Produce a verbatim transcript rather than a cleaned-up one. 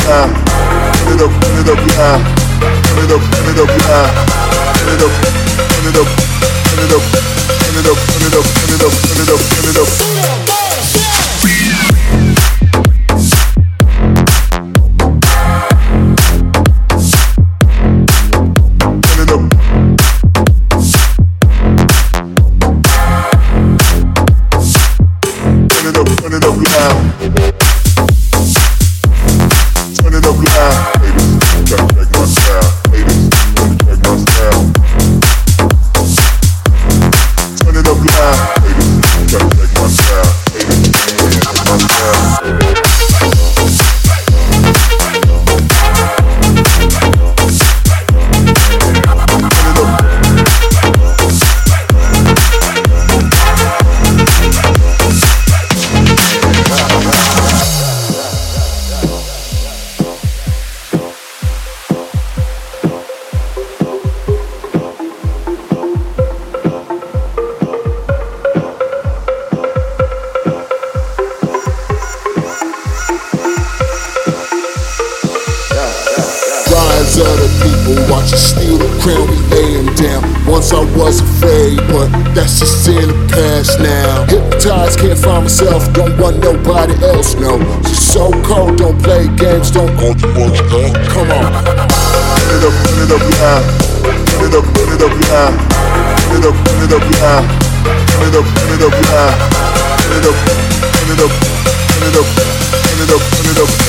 yeah. Turn it up, turn it up, yeah. Turn it up, turn it up, yeah. Turn it up, turn it up, turn it up, turn it up, turn it up, turn it up, turn it up, turn it up. Other people watch us steal the crown, we lay him down. Once I was afraid, but that's just in the past now. Hypnotized, can't find myself, don't want nobody else, no. Just so cold, don't play games, don't go too much, huh? Come on. Turn it up, turn it up, yeah. Turn it up, turn it up, yeah. Turn it up, turn it up, yeah. Turn it up, turn it up, yeah. Turn it up, turn it up, turn it up, turn it up, turn it up.